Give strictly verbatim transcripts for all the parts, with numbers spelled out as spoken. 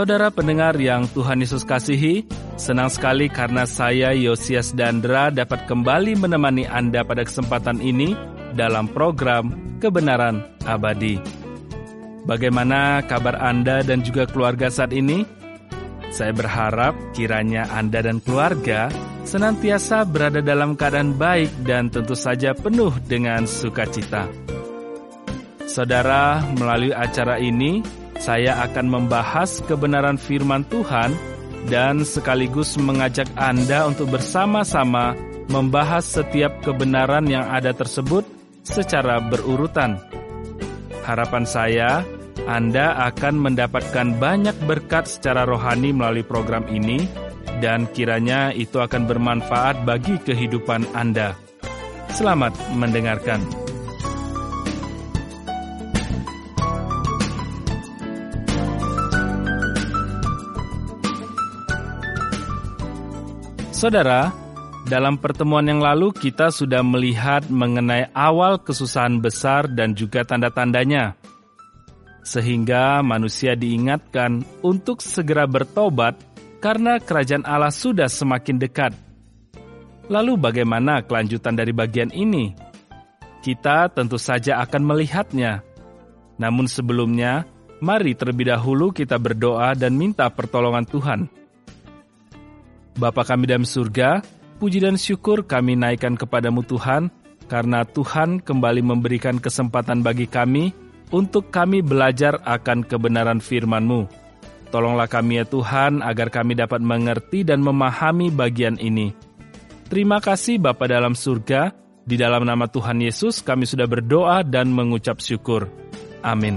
Saudara pendengar yang Tuhan Yesus kasihi, senang sekali karena saya Yosias Dandra dapat kembali menemani Anda pada kesempatan ini dalam program Kebenaran Abadi. Bagaimana kabar Anda dan juga keluarga saat ini? Saya berharap kiranya Anda dan keluarga senantiasa berada dalam keadaan baik dan tentu saja penuh dengan sukacita. Saudara, melalui acara ini, saya akan membahas kebenaran firman Tuhan dan sekaligus mengajak Anda untuk bersama-sama membahas setiap kebenaran yang ada tersebut secara berurutan. Harapan saya, Anda akan mendapatkan banyak berkat secara rohani melalui program ini dan kiranya itu akan bermanfaat bagi kehidupan Anda. Selamat mendengarkan. Saudara, dalam pertemuan yang lalu kita sudah melihat mengenai awal kesusahan besar dan juga tanda-tandanya. Sehingga manusia diingatkan untuk segera bertobat karena kerajaan Allah sudah semakin dekat. Lalu bagaimana kelanjutan dari bagian ini? Kita tentu saja akan melihatnya. Namun sebelumnya, mari terlebih dahulu kita berdoa dan minta pertolongan Tuhan. Bapa kami dalam surga, puji dan syukur kami naikkan kepadamu Tuhan, karena Tuhan kembali memberikan kesempatan bagi kami untuk kami belajar akan kebenaran firman-Mu. Tolonglah kami ya Tuhan, agar kami dapat mengerti dan memahami bagian ini. Terima kasih Bapa dalam surga, di dalam nama Tuhan Yesus kami sudah berdoa dan mengucap syukur. Amin.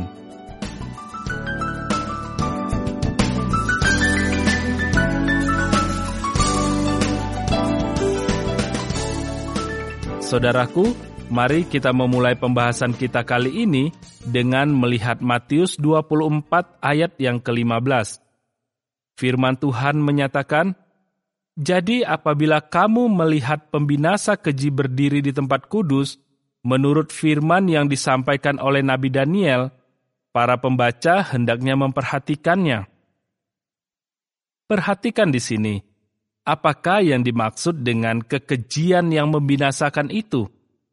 Saudaraku, mari kita memulai pembahasan kita kali ini dengan melihat Matius dua puluh empat ayat yang kelima belas. Firman Tuhan menyatakan, "Jadi apabila kamu melihat pembinasa keji berdiri di tempat kudus, menurut firman yang disampaikan oleh Nabi Daniel, para pembaca hendaknya memperhatikannya." Perhatikan di sini. Apakah yang dimaksud dengan kekejian yang membinasakan itu?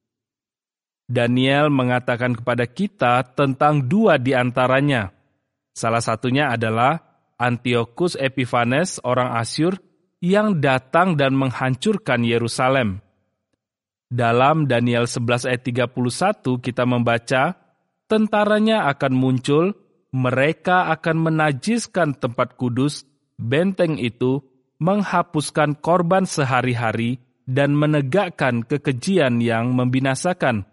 Daniel mengatakan kepada kita tentang dua di antaranya. Salah satunya adalah Antiochus Epiphanes, orang Asyur, yang datang dan menghancurkan Yerusalem. Dalam Daniel sebelas ayat tiga puluh satu kita membaca, tentaranya akan muncul, mereka akan menajiskan tempat kudus, benteng itu, menghapuskan korban sehari-hari dan menegakkan kekejian yang membinasakan.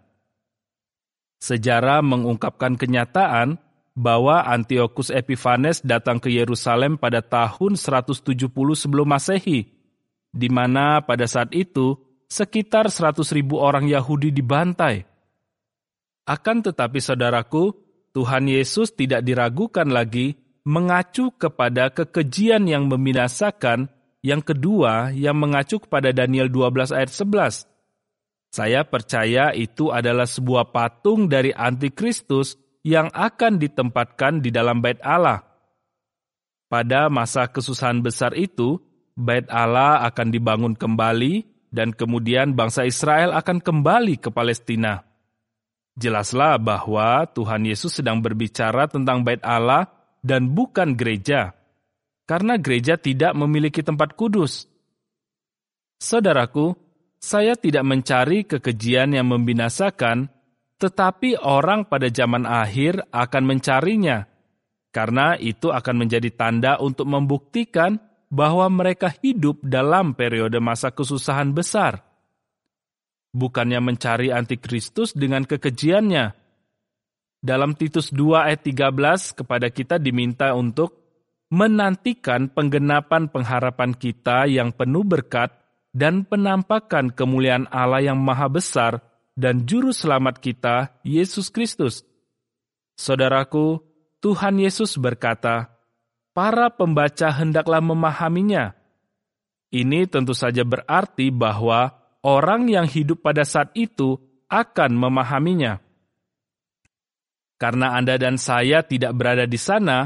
Sejarah mengungkapkan kenyataan bahwa Antiochus Epiphanes datang ke Yerusalem pada tahun seratus tujuh puluh sebelum Masehi, di mana pada saat itu sekitar seratus ribu orang Yahudi dibantai. Akan tetapi saudaraku, Tuhan Yesus tidak diragukan lagi mengacu kepada kekejian yang membinasakan. Yang kedua, yang mengacu kepada Daniel dua belas ayat sebelas. Saya percaya itu adalah sebuah patung dari antikristus yang akan ditempatkan di dalam bait Allah. Pada masa kesusahan besar itu, bait Allah akan dibangun kembali dan kemudian bangsa Israel akan kembali ke Palestina. Jelaslah bahwa Tuhan Yesus sedang berbicara tentang bait Allah dan bukan gereja. Karena gereja tidak memiliki tempat kudus. Saudaraku, saya tidak mencari kekejian yang membinasakan, tetapi orang pada zaman akhir akan mencarinya, karena itu akan menjadi tanda untuk membuktikan bahwa mereka hidup dalam periode masa kesusahan besar. Bukannya mencari antikristus dengan kekejiannya. Dalam Titus dua ayat tiga belas kepada kita diminta untuk menantikan penggenapan pengharapan kita yang penuh berkat dan penampakan kemuliaan Allah yang maha besar dan juru selamat kita, Yesus Kristus. Saudaraku, Tuhan Yesus berkata, para pembaca hendaklah memahaminya. Ini tentu saja berarti bahwa orang yang hidup pada saat itu akan memahaminya. Karena Anda dan saya tidak berada di sana,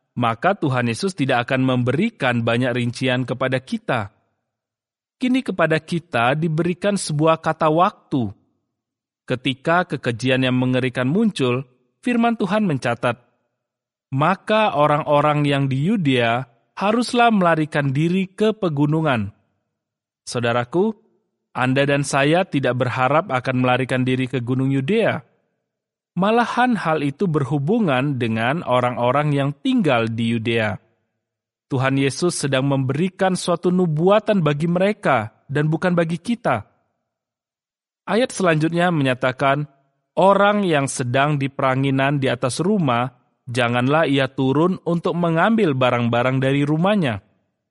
maka Tuhan Yesus tidak akan memberikan banyak rincian kepada kita. Kini kepada kita diberikan sebuah kata waktu. Ketika kekejian yang mengerikan muncul, firman Tuhan mencatat, maka orang-orang yang di Yudea haruslah melarikan diri ke pegunungan. Saudaraku, Anda dan saya tidak berharap akan melarikan diri ke Gunung Yudea. Malahan hal itu berhubungan dengan orang-orang yang tinggal di Yudea. Tuhan Yesus sedang memberikan suatu nubuatan bagi mereka dan bukan bagi kita. Ayat selanjutnya menyatakan, orang yang sedang di peranginan di atas rumah, janganlah ia turun untuk mengambil barang-barang dari rumahnya.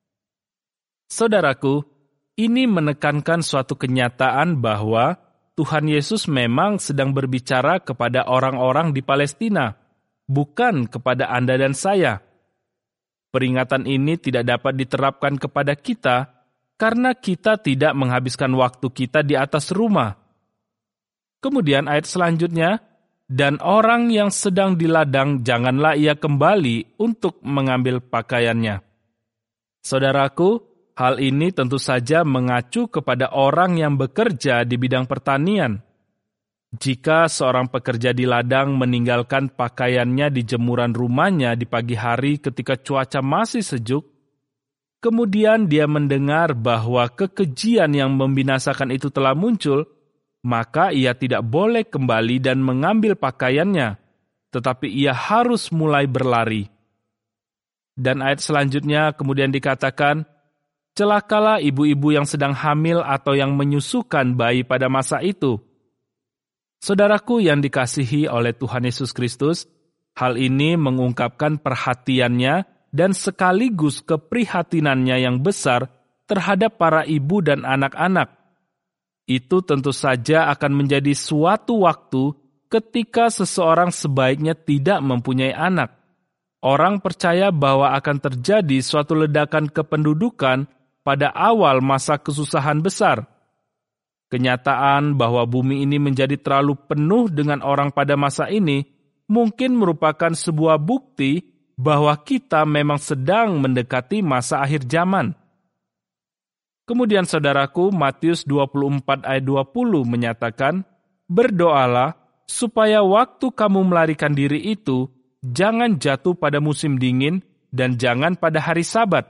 Saudaraku, ini menekankan suatu kenyataan bahwa Tuhan Yesus memang sedang berbicara kepada orang-orang di Palestina, bukan kepada Anda dan saya. Peringatan ini tidak dapat diterapkan kepada kita karena kita tidak menghabiskan waktu kita di atas rumah. Kemudian ayat selanjutnya, dan orang yang sedang di ladang janganlah ia kembali untuk mengambil pakaiannya. Saudaraku, hal ini tentu saja mengacu kepada orang yang bekerja di bidang pertanian. Jika seorang pekerja di ladang meninggalkan pakaiannya di jemuran rumahnya di pagi hari ketika cuaca masih sejuk, kemudian dia mendengar bahwa kekejian yang membinasakan itu telah muncul, maka ia tidak boleh kembali dan mengambil pakaiannya, tetapi ia harus mulai berlari. Dan ayat selanjutnya kemudian dikatakan, celakalah ibu-ibu yang sedang hamil atau yang menyusukan bayi pada masa itu. Saudaraku yang dikasihi oleh Tuhan Yesus Kristus, hal ini mengungkapkan perhatiannya dan sekaligus keprihatinannya yang besar terhadap para ibu dan anak-anak. Itu tentu saja akan menjadi suatu waktu ketika seseorang sebaiknya tidak mempunyai anak. Orang percaya bahwa akan terjadi suatu ledakan kependudukan pada awal masa kesusahan besar. Kenyataan bahwa bumi ini menjadi terlalu penuh dengan orang pada masa ini mungkin merupakan sebuah bukti bahwa kita memang sedang mendekati masa akhir zaman. Kemudian saudaraku, Matius dua puluh empat ayat dua puluh menyatakan, berdoalah supaya waktu kamu melarikan diri itu jangan jatuh pada musim dingin dan jangan pada hari Sabat.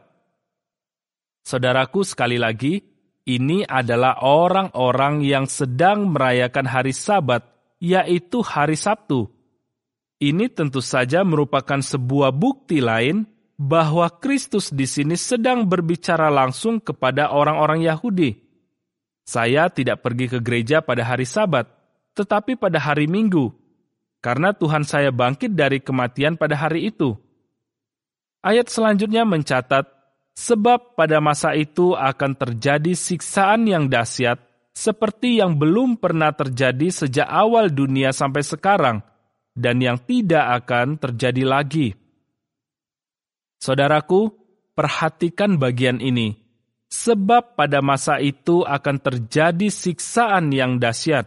Saudaraku, sekali lagi, ini adalah orang-orang yang sedang merayakan hari Sabat, yaitu hari Sabtu. Ini tentu saja merupakan sebuah bukti lain bahwa Kristus di sini sedang berbicara langsung kepada orang-orang Yahudi. Saya tidak pergi ke gereja pada hari Sabat, tetapi pada hari Minggu, karena Tuhan saya bangkit dari kematian pada hari itu. Ayat selanjutnya mencatat, sebab pada masa itu akan terjadi siksaan yang dahsyat, seperti yang belum pernah terjadi sejak awal dunia sampai sekarang, dan yang tidak akan terjadi lagi. Saudaraku, perhatikan bagian ini. Sebab pada masa itu akan terjadi siksaan yang dahsyat.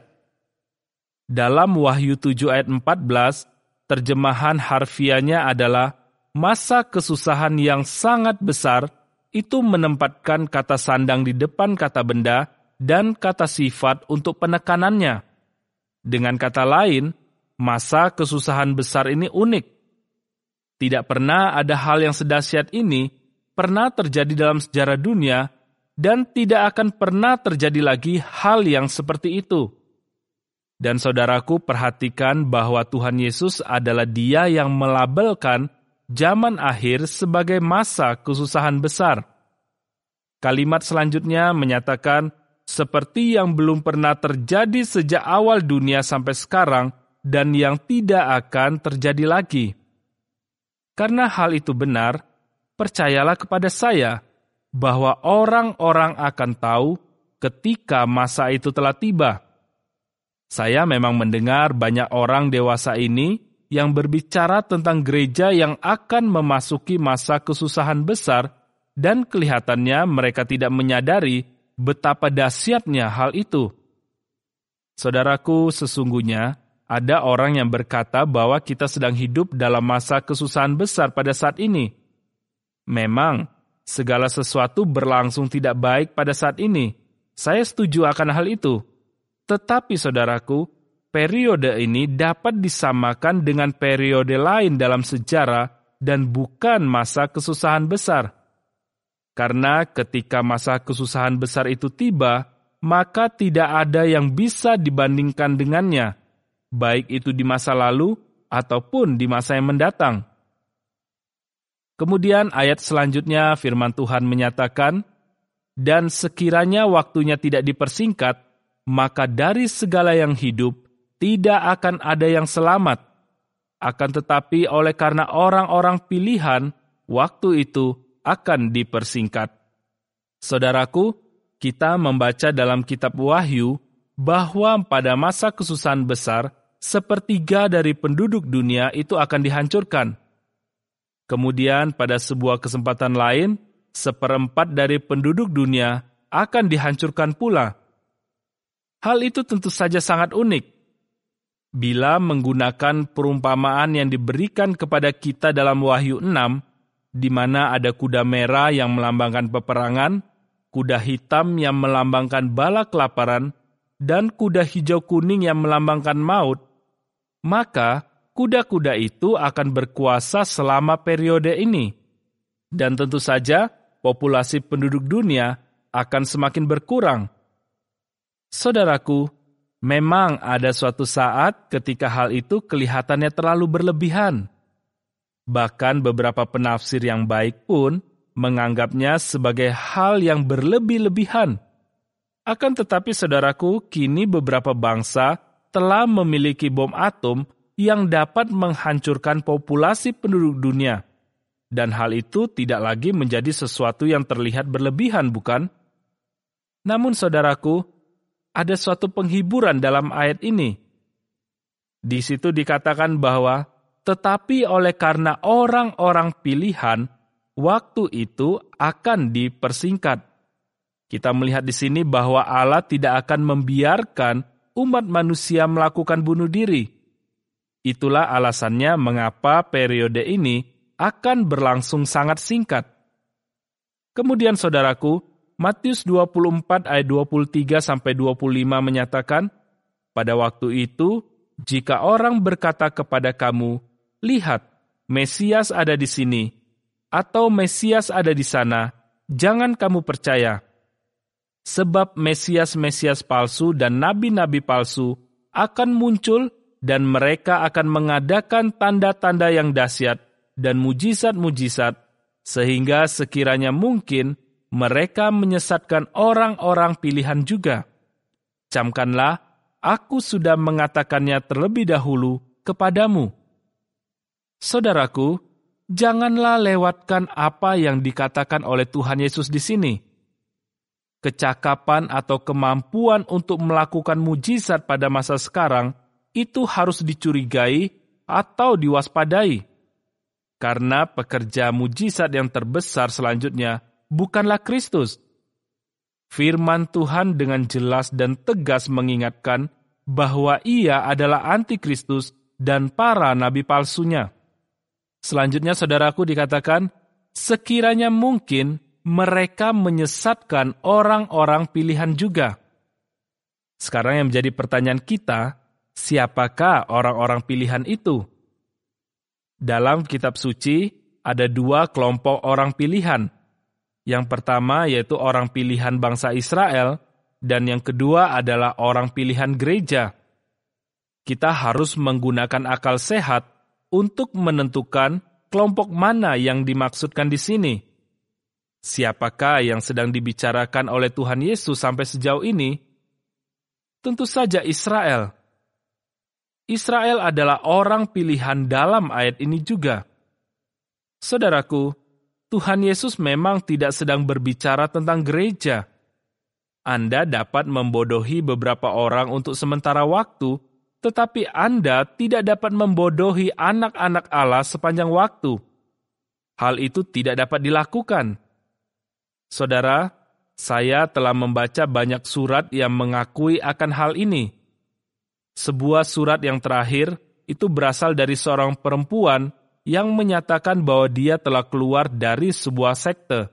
Dalam Wahyu tujuh ayat empat belas, terjemahan harfiahnya adalah masa kesusahan yang sangat besar itu menempatkan kata sandang di depan kata benda dan kata sifat untuk penekanannya. Dengan kata lain, masa kesusahan besar ini unik. Tidak pernah ada hal yang sedahsyat ini pernah terjadi dalam sejarah dunia dan tidak akan pernah terjadi lagi hal yang seperti itu. Dan saudaraku, perhatikan bahwa Tuhan Yesus adalah Dia yang melabelkan zaman akhir sebagai masa kesusahan besar. Kalimat selanjutnya menyatakan, seperti yang belum pernah terjadi sejak awal dunia sampai sekarang dan yang tidak akan terjadi lagi. Karena hal itu benar, percayalah kepada saya bahwa orang-orang akan tahu ketika masa itu telah tiba. Saya memang mendengar banyak orang dewasa ini yang berbicara tentang gereja yang akan memasuki masa kesusahan besar dan kelihatannya mereka tidak menyadari betapa dahsyatnya hal itu. Saudaraku, sesungguhnya Ada orang yang berkata bahwa kita sedang hidup dalam masa kesusahan besar pada saat ini. Memang, segala sesuatu berlangsung tidak baik pada saat ini. Saya setuju akan hal itu. Tetapi saudaraku, periode ini dapat disamakan dengan periode lain dalam sejarah dan bukan masa kesusahan besar. Karena ketika masa kesusahan besar itu tiba, maka tidak ada yang bisa dibandingkan dengannya, baik itu di masa lalu ataupun di masa yang mendatang. Kemudian ayat selanjutnya firman Tuhan menyatakan, "Dan sekiranya waktunya tidak dipersingkat, maka dari segala yang hidup tidak akan ada yang selamat. Akan tetapi oleh karena orang-orang pilihan, waktu itu akan dipersingkat." Saudaraku, kita membaca dalam kitab Wahyu bahwa pada masa kesusahan besar, sepertiga dari penduduk dunia itu akan dihancurkan. Kemudian pada sebuah kesempatan lain, seperempat dari penduduk dunia akan dihancurkan pula. Hal itu tentu saja sangat unik. Bila menggunakan perumpamaan yang diberikan kepada kita dalam Wahyu enam, di mana ada kuda merah yang melambangkan peperangan, kuda hitam yang melambangkan bala kelaparan, dan kuda hijau kuning yang melambangkan maut, maka kuda-kuda itu akan berkuasa selama periode ini. Dan tentu saja, populasi penduduk dunia akan semakin berkurang. Saudaraku, memang ada suatu saat ketika hal itu kelihatannya terlalu berlebihan. Bahkan beberapa penafsir yang baik pun menganggapnya sebagai hal yang berlebih-lebihan. Akan tetapi saudaraku, kini beberapa bangsa telah memiliki bom atom yang dapat menghancurkan populasi penduduk dunia. Dan hal itu tidak lagi menjadi sesuatu yang terlihat berlebihan, bukan? Namun saudaraku, ada suatu penghiburan dalam ayat ini. Di situ dikatakan bahwa, tetapi oleh karena orang-orang pilihan, waktu itu akan dipersingkat. Kita melihat di sini bahwa Allah tidak akan membiarkan umat manusia melakukan bunuh diri. Itulah alasannya mengapa periode ini akan berlangsung sangat singkat. Kemudian saudaraku, Matius dua puluh empat ayat dua puluh tiga sampai dua puluh lima menyatakan, "Pada waktu itu, jika orang berkata kepada kamu, 'Lihat, Mesias ada di sini,' atau 'Mesias ada di sana,' jangan kamu percaya. Sebab Mesias-Mesias palsu dan nabi-nabi palsu akan muncul dan mereka akan mengadakan tanda-tanda yang dahsyat dan mujizat-mujizat, sehingga sekiranya mungkin mereka menyesatkan orang-orang pilihan juga. Camkanlah, aku sudah mengatakannya terlebih dahulu kepadamu." Saudaraku, janganlah lewatkan apa yang dikatakan oleh Tuhan Yesus di sini. Kecakapan atau kemampuan untuk melakukan mujizat pada masa sekarang itu harus dicurigai atau diwaspadai. Karena pekerja mujizat yang terbesar selanjutnya bukanlah Kristus. Firman Tuhan dengan jelas dan tegas mengingatkan bahwa ia adalah antikristus dan para nabi palsunya. Selanjutnya saudaraku dikatakan, sekiranya mungkin mereka menyesatkan orang-orang pilihan juga. Sekarang yang menjadi pertanyaan kita, siapakah orang-orang pilihan itu? Dalam kitab suci, ada dua kelompok orang pilihan. Yang pertama yaitu orang pilihan bangsa Israel, dan yang kedua adalah orang pilihan gereja. Kita harus menggunakan akal sehat untuk menentukan kelompok mana yang dimaksudkan di sini. Siapakah yang sedang dibicarakan oleh Tuhan Yesus sampai sejauh ini? Tentu saja Israel. Israel adalah orang pilihan dalam ayat ini juga. Saudaraku, Tuhan Yesus memang tidak sedang berbicara tentang gereja. Anda dapat membodohi beberapa orang untuk sementara waktu, tetapi Anda tidak dapat membodohi anak-anak Allah sepanjang waktu. Hal itu tidak dapat dilakukan. Saudara, saya telah membaca banyak surat yang mengakui akan hal ini. Sebuah surat yang terakhir itu berasal dari seorang perempuan yang menyatakan bahwa dia telah keluar dari sebuah sekte.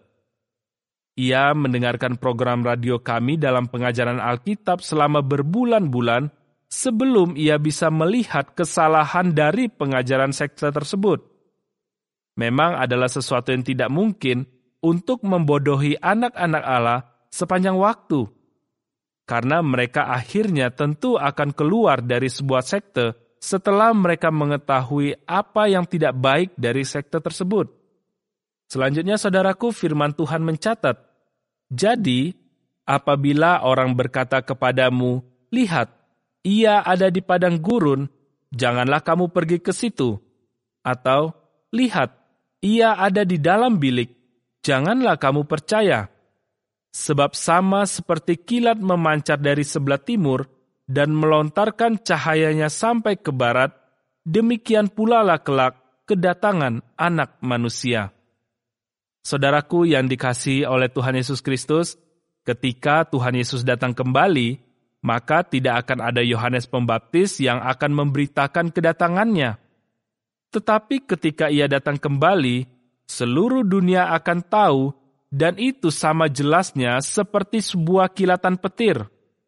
Ia mendengarkan program radio kami dalam pengajaran Alkitab selama berbulan-bulan sebelum ia bisa melihat kesalahan dari pengajaran sekte tersebut. Memang adalah sesuatu yang tidak mungkin untuk membodohi anak-anak Allah sepanjang waktu, karena mereka akhirnya tentu akan keluar dari sebuah sekte setelah mereka mengetahui apa yang tidak baik dari sekte tersebut. Selanjutnya, saudaraku, firman Tuhan mencatat, "Jadi, apabila orang berkata kepadamu, 'Lihat, ia ada di padang gurun,' janganlah kamu pergi ke situ. Atau, 'Lihat, ia ada di dalam bilik,' janganlah kamu percaya. Sebab sama seperti kilat memancar dari sebelah timur dan melontarkan cahayanya sampai ke barat, demikian pula lah kelak kedatangan Anak Manusia." Saudaraku yang dikasihi oleh Tuhan Yesus Kristus, ketika Tuhan Yesus datang kembali, maka tidak akan ada Yohanes Pembaptis yang akan memberitakan kedatangannya. Tetapi ketika ia datang kembali, seluruh dunia akan tahu, dan itu sama jelasnya seperti sebuah kilatan petir.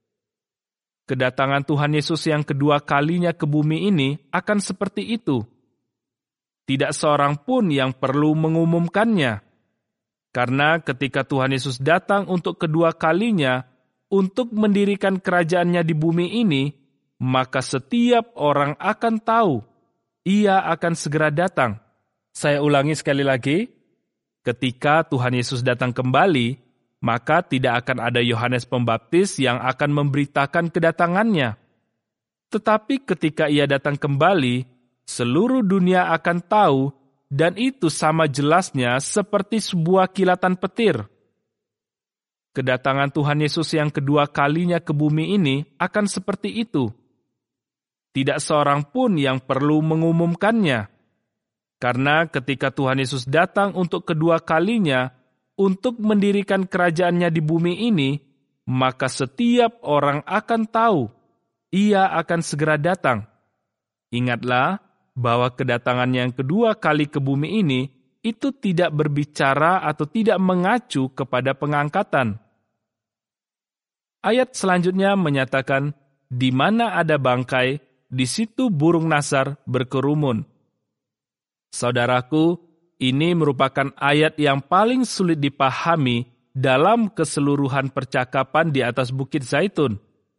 Kedatangan Tuhan Yesus yang kedua kalinya ke bumi ini akan seperti itu. Tidak seorang pun yang perlu mengumumkannya. Karena ketika Tuhan Yesus datang untuk kedua kalinya untuk mendirikan kerajaannya di bumi ini, maka setiap orang akan tahu ia akan segera datang. Saya ulangi sekali lagi, ketika Tuhan Yesus datang kembali, maka tidak akan ada Yohanes Pembaptis yang akan memberitakan kedatangannya. Tetapi ketika ia datang kembali, seluruh dunia akan tahu, dan itu sama jelasnya seperti sebuah kilatan petir. Kedatangan Tuhan Yesus yang kedua kalinya ke bumi ini akan seperti itu. Tidak seorang pun yang perlu mengumumkannya. Karena ketika Tuhan Yesus datang untuk kedua kalinya untuk mendirikan kerajaannya di bumi ini, maka setiap orang akan tahu ia akan segera datang. Ingatlah bahwa kedatangan yang kedua kali ke bumi ini itu tidak berbicara atau tidak mengacu kepada pengangkatan. Ayat selanjutnya menyatakan, "Di mana ada bangkai, di situ burung nasar berkerumun." Saudaraku, ini merupakan ayat yang paling sulit dipahami dalam keseluruhan percakapan di atas Bukit Zaitun.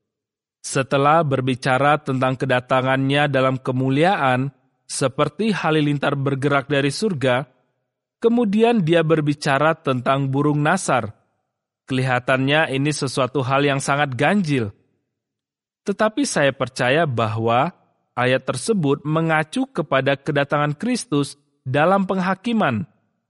Setelah berbicara tentang kedatangannya dalam kemuliaan, seperti halilintar bergerak dari surga, kemudian dia berbicara tentang burung nasar. Kelihatannya ini sesuatu hal yang sangat ganjil. Tetapi saya percaya bahwa ayat tersebut mengacu kepada kedatangan Kristus dalam penghakiman.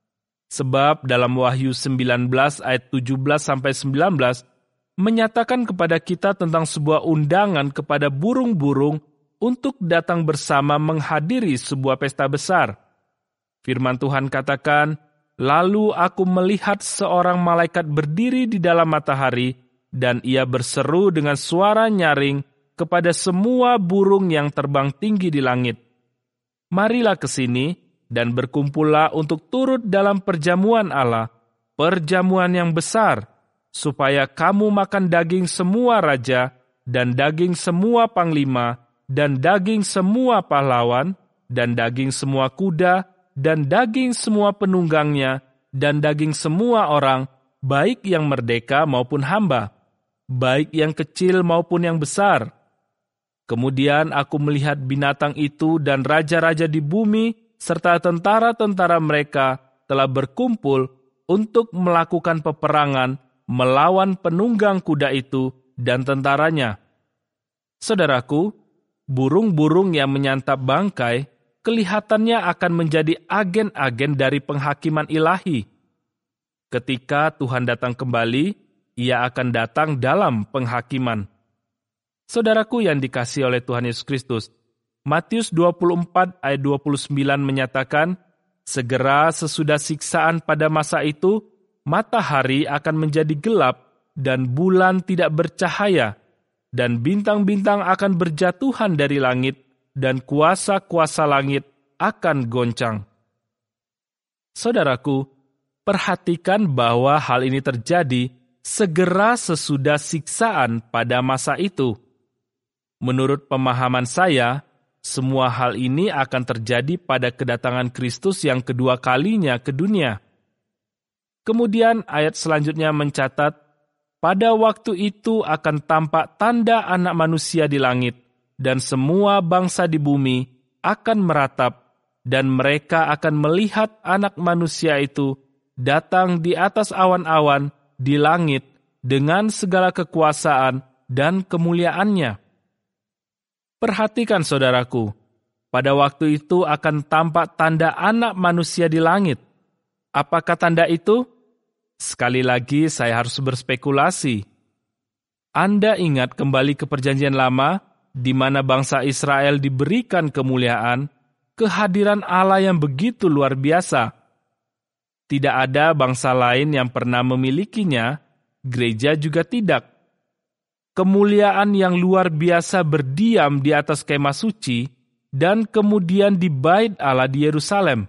Sebab dalam Wahyu sembilan belas ayat tujuh belas sampai sembilan belas menyatakan kepada kita tentang sebuah undangan kepada burung-burung untuk datang bersama menghadiri sebuah pesta besar. Firman Tuhan katakan, "Lalu aku melihat seorang malaikat berdiri di dalam matahari, dan ia berseru dengan suara nyaring kepada semua burung yang terbang tinggi di langit. Marilah ke sini dan berkumpullah untuk turut dalam perjamuan Allah, perjamuan yang besar, supaya kamu makan daging semua raja, dan daging semua panglima, dan daging semua pahlawan, dan daging semua kuda, dan daging semua penunggangnya, dan daging semua orang, baik yang merdeka maupun hamba, baik yang kecil maupun yang besar." Kemudian aku melihat binatang itu dan raja-raja di bumi, serta tentara-tentara mereka telah berkumpul untuk melakukan peperangan melawan penunggang kuda itu dan tentaranya. Saudaraku, burung-burung yang menyantap bangkai kelihatannya akan menjadi agen-agen dari penghakiman ilahi. Ketika Tuhan datang kembali, ia akan datang dalam penghakiman. Saudaraku yang dikasihi oleh Tuhan Yesus Kristus, Matius dua puluh empat ayat dua puluh sembilan menyatakan, "Segera sesudah siksaan pada masa itu, matahari akan menjadi gelap dan bulan tidak bercahaya, dan bintang-bintang akan berjatuhan dari langit, dan kuasa-kuasa langit akan goncang. Saudaraku, perhatikan bahwa hal ini terjadi segera sesudah siksaan pada masa itu. Menurut pemahaman saya, semua hal ini akan terjadi pada kedatangan Kristus yang kedua kalinya ke dunia. Kemudian ayat selanjutnya mencatat, pada waktu itu akan tampak tanda anak manusia di langit, dan semua bangsa di bumi akan meratap, dan mereka akan melihat anak manusia itu datang di atas awan-awan di langit dengan segala kekuasaan dan kemuliaannya. Perhatikan saudaraku, pada waktu itu akan tampak tanda anak manusia di langit. Apakah tanda itu? Sekali lagi saya harus berspekulasi. Anda ingat kembali ke Perjanjian Lama, di mana bangsa Israel diberikan kemuliaan, kehadiran Allah yang begitu luar biasa. Tidak ada bangsa lain yang pernah memilikinya, gereja juga tidak. Kemuliaan yang luar biasa berdiam di atas kemah suci dan kemudian di bait Allah di Yerusalem.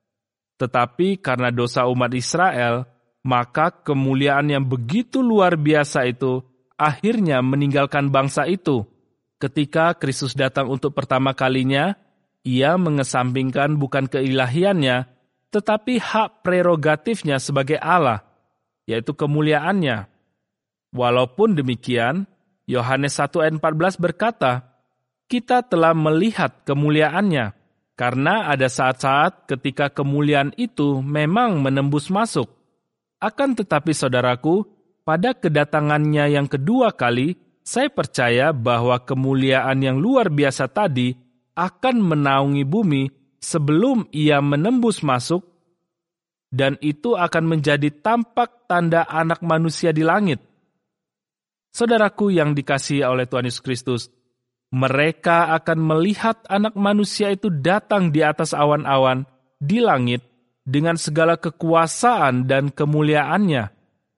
Tetapi karena dosa umat Israel, maka kemuliaan yang begitu luar biasa itu akhirnya meninggalkan bangsa itu. Ketika Kristus datang untuk pertama kalinya, ia mengesampingkan bukan keilahiannya, tetapi hak prerogatifnya sebagai Allah, yaitu kemuliaannya. Walaupun demikian, Yohanes satu ayat empat belas berkata, kita telah melihat kemuliaannya, karena ada saat-saat ketika kemuliaan itu memang menembus masuk. Akan tetapi saudaraku, pada kedatangannya yang kedua kali, saya percaya bahwa kemuliaan yang luar biasa tadi akan menaungi bumi sebelum ia menembus masuk, dan itu akan menjadi tampak tanda anak manusia di langit. Saudaraku yang dikasihi oleh Tuhan Yesus Kristus, mereka akan melihat anak manusia itu datang di atas awan-awan di langit dengan segala kekuasaan dan kemuliaannya.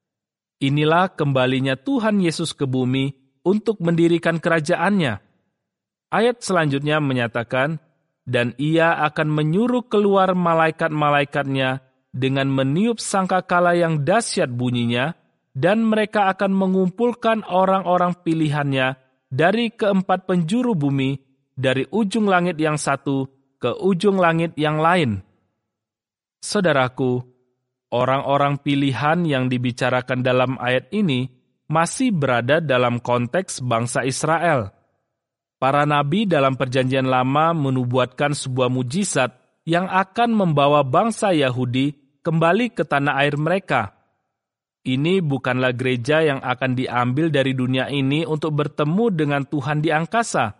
Inilah kembalinya Tuhan Yesus ke bumi untuk mendirikan kerajaannya. Ayat selanjutnya menyatakan, dan ia akan menyuruh keluar malaikat-malaikatnya dengan meniup sangkakala yang dahsyat bunyinya, dan mereka akan mengumpulkan orang-orang pilihannya dari keempat penjuru bumi, dari ujung langit yang satu ke ujung langit yang lain. Saudaraku, orang-orang pilihan yang dibicarakan dalam ayat ini masih berada dalam konteks bangsa Israel. Para nabi dalam Perjanjian Lama menubuatkan sebuah mujizat yang akan membawa bangsa Yahudi kembali ke tanah air mereka. Ini bukanlah gereja yang akan diambil dari dunia ini untuk bertemu dengan Tuhan di angkasa.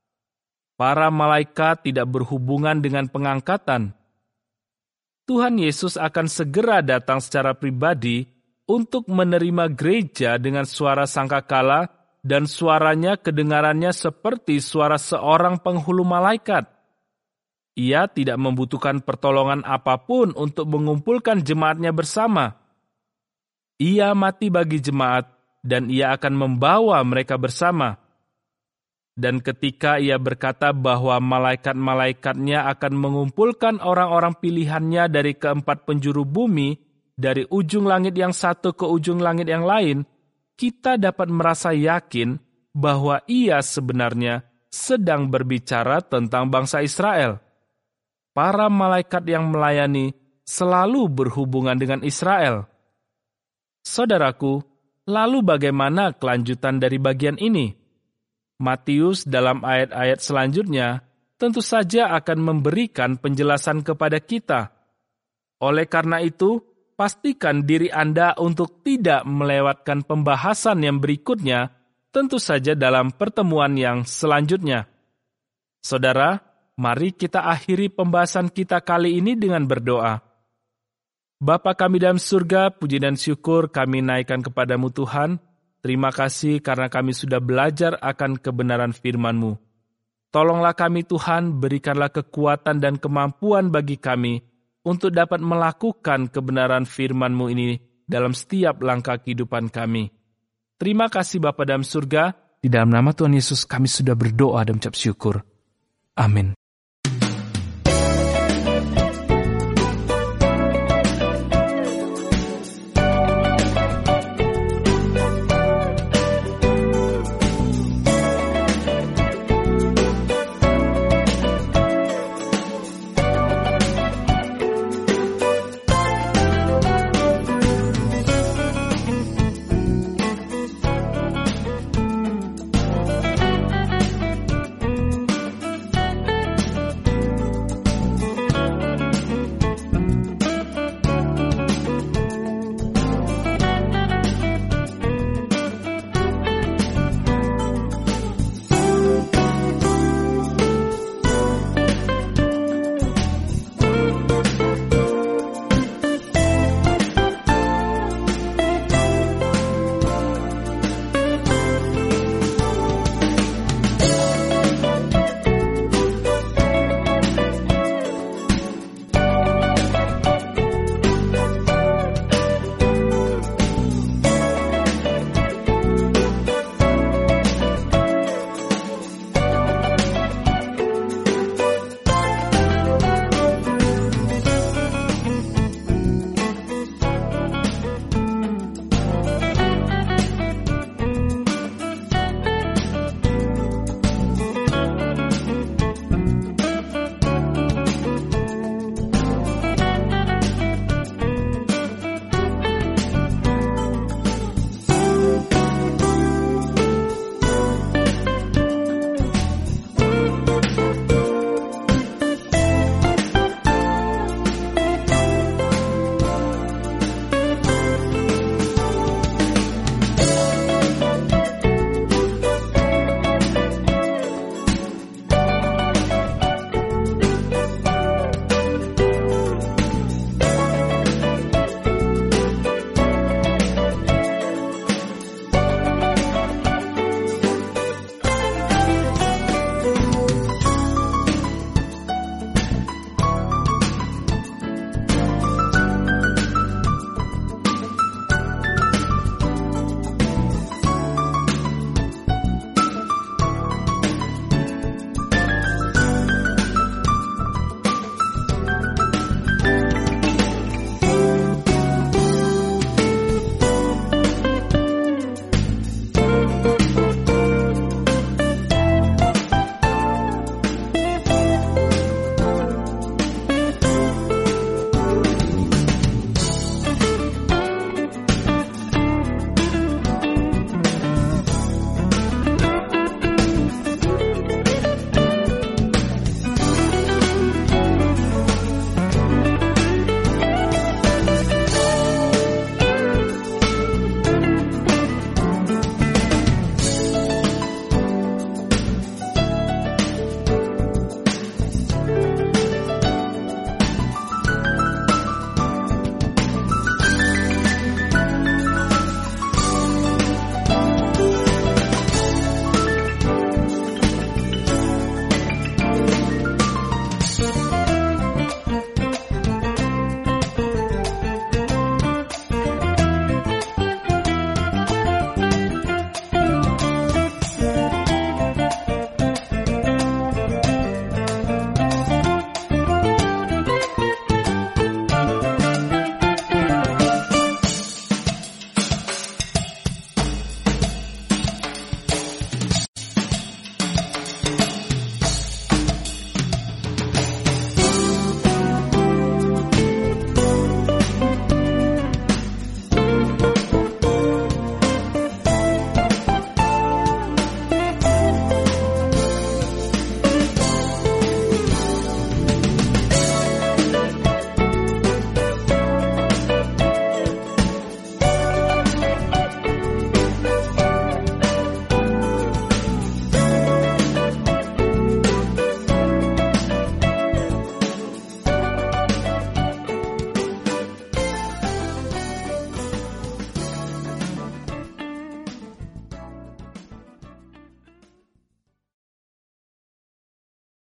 Para malaikat tidak berhubungan dengan pengangkatan. Tuhan Yesus akan segera datang secara pribadi untuk menerima gereja dengan suara sangkakala, dan suaranya kedengarannya seperti suara seorang penghulu malaikat. Ia tidak membutuhkan pertolongan apapun untuk mengumpulkan jemaatnya bersama. Ia mati bagi jemaat, dan ia akan membawa mereka bersama. Dan ketika ia berkata bahwa malaikat-malaikatnya akan mengumpulkan orang-orang pilihannya dari keempat penjuru bumi, dari ujung langit yang satu ke ujung langit yang lain, kita dapat merasa yakin bahwa ia sebenarnya sedang berbicara tentang bangsa Israel. Para malaikat yang melayani selalu berhubungan dengan Israel. Saudaraku, lalu bagaimana kelanjutan dari bagian ini? Matius dalam ayat-ayat selanjutnya tentu saja akan memberikan penjelasan kepada kita. Oleh karena itu, pastikan diri Anda untuk tidak melewatkan pembahasan yang berikutnya, tentu saja dalam pertemuan yang selanjutnya. Saudara, mari kita akhiri pembahasan kita kali ini dengan berdoa. Bapa kami dalam surga, puji dan syukur kami naikkan kepadamu Tuhan. Terima kasih karena kami sudah belajar akan kebenaran firman-Mu. Tolonglah kami Tuhan, berikanlah kekuatan dan kemampuan bagi kami untuk dapat melakukan kebenaran firman-Mu ini dalam setiap langkah kehidupan kami. Terima kasih Bapa dalam surga, Di dalam nama Tuhan Yesus kami sudah berdoa dan mengucap syukur. Amin.